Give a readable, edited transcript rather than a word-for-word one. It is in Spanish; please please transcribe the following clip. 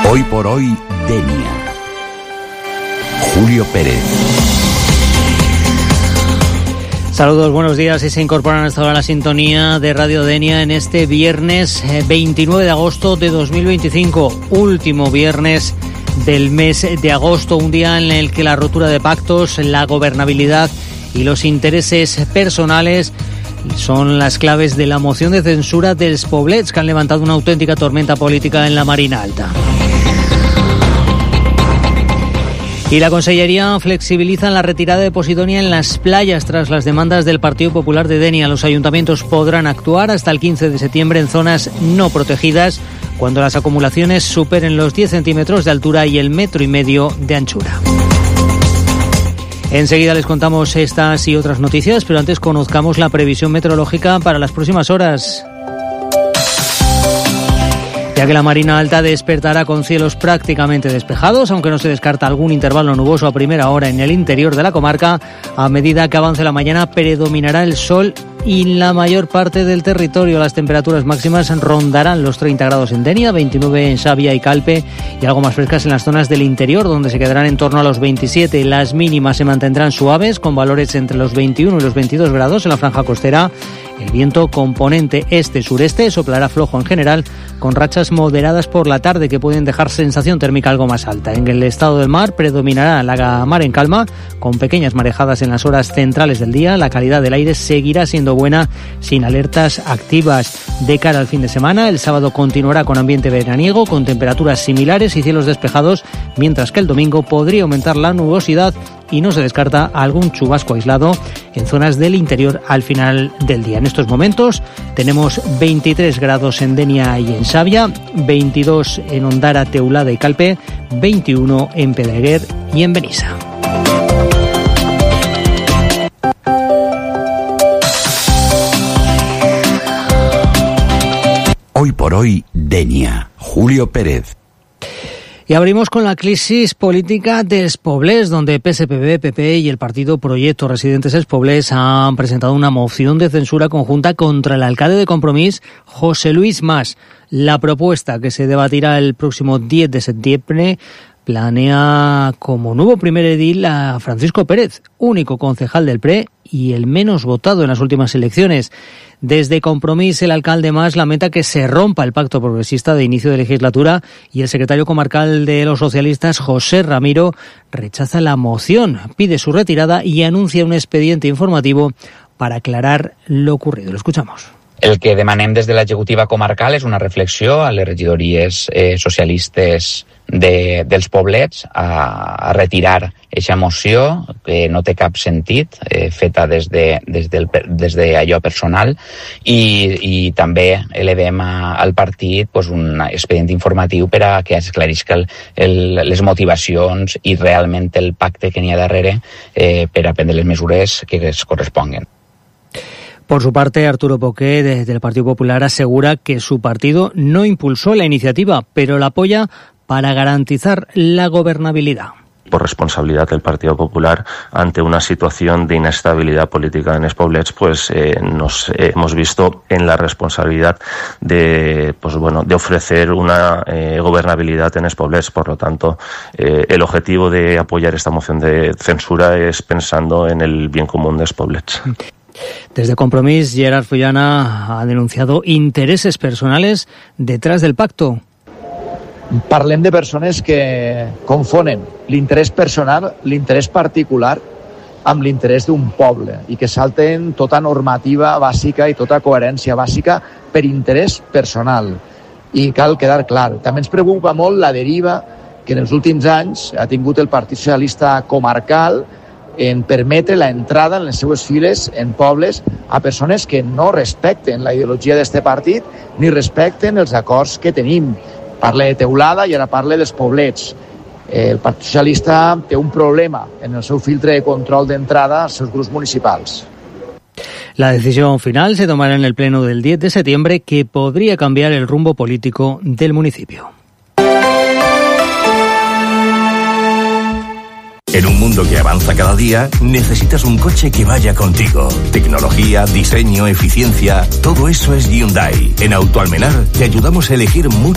Hoy por hoy, Denia. Julio Pérez. Saludos, buenos días, y se incorporan hasta ahora a la sintonía de Radio Denia en este viernes 29 de agosto de 2025, último viernes del mes de agosto, un día en el que la rotura de pactos, la gobernabilidad y los intereses personales son las claves de la moción de censura dels Poblets, que han levantado una auténtica tormenta política en la Marina Alta. Y la Consellería flexibiliza la retirada de Posidonia en las playas tras las demandas del Partido Popular de Denia. Los ayuntamientos podrán actuar hasta el 15 de septiembre en zonas no protegidas cuando las acumulaciones superen los 10 centímetros de altura y el 1,5 metros de anchura. Enseguida les contamos estas y otras noticias, pero antes conozcamos la previsión meteorológica para las próximas horas. Ya que la Marina Alta despertará con cielos prácticamente despejados, aunque no se descarta algún intervalo nuboso a primera hora en el interior de la comarca, a medida que avance la mañana predominará el sol y en la mayor parte del territorio. Las temperaturas máximas rondarán los 30 grados en Denia, 29 en Xàbia y Calpe y algo más frescas en las zonas del interior, donde se quedarán en torno a los 27. Las mínimas se mantendrán suaves, con valores entre los 21 y los 22 grados en la franja costera. El viento componente este-sureste soplará flojo en general, con rachas moderadas por la tarde que pueden dejar sensación térmica algo más alta. En el estado del mar predominará la mar en calma, con pequeñas marejadas en las horas centrales del día. La calidad del aire seguirá siendo buena, sin alertas activas. De cara al fin de semana, el sábado continuará con ambiente veraniego, con temperaturas similares y cielos despejados, mientras que el domingo podría aumentar la nubosidad y no se descarta algún chubasco aislado en zonas del interior al final del día. En estos momentos tenemos 23 grados en Denia y en Xàbia, 22 en Ondara, Teulada y Calpe, 21 en Pedreguer y en Benissa. Hoy por hoy, Denia. Julio Pérez. Y abrimos con la crisis política dels Poblets, donde PSPB, PP y el partido Proyecto Residentes dels Poblets han presentado una moción de censura conjunta contra el alcalde de Compromís, José Luis Mas. La propuesta, que se debatirá el próximo 10 de septiembre, planea como nuevo primer edil a Francisco Pérez, único concejal del PRE y el menos votado en las últimas elecciones. Desde Compromís, el alcalde Mas lamenta que se rompa el pacto progresista de inicio de legislatura y el secretario comarcal de los socialistas, José Ramiro, rechaza la moción, pide su retirada y anuncia un expediente informativo para aclarar lo ocurrido. Lo escuchamos. El que demanem des de l'executiva comarcal és una reflexió a les regidories socialistes dels Poblets a retirar aquesta moció que no té cap sentit, feta des d'allò personal, i també elevem al partit un expedient informatiu per a que esclarisca les motivacions i realment el pacte que n'hi ha darrere per a prendre les mesures que es corresponguen. Por su parte, Arturo Poqué, del Partido Popular, asegura que su partido no impulsó la iniciativa, pero la apoya para garantizar la gobernabilidad. Por responsabilidad del Partido Popular ante una situación de inestabilidad política en los Poblets, nos hemos visto en la responsabilidad de ofrecer una gobernabilidad en los Poblets. Por lo tanto, el objetivo de apoyar esta moción de censura es pensando en el bien común de los Poblets. Desde Compromís, Gerard Fullana ha denunciado intereses personales detrás del pacto. Parlem de persones que confonen l'interès personal, l'interès particular, amb l'interès d'un poble i que salten tota normativa bàsica i tota coherència bàsica per interès personal. I cal quedar clar. També ens preocupa molt la deriva que en els últims anys ha tingut el Partit Socialista comarcal en permetre la entrada en les seues files en pobles a persones que no respecten la ideologia d'este partit ni respecten els acords que tenim. Parle de Teulada i ara parle dels Poblets. El Partit Socialista té un problema en el seu filtre de control d'entrada als seus grups municipals. La decisión final se tomará en el pleno del 10 de septiembre, que podría cambiar el rumbo político del municipio. En un mundo que avanza cada día, necesitas un coche que vaya contigo. Tecnología, diseño, eficiencia, todo eso es Hyundai. En Autoalmenar te ayudamos a elegir mucho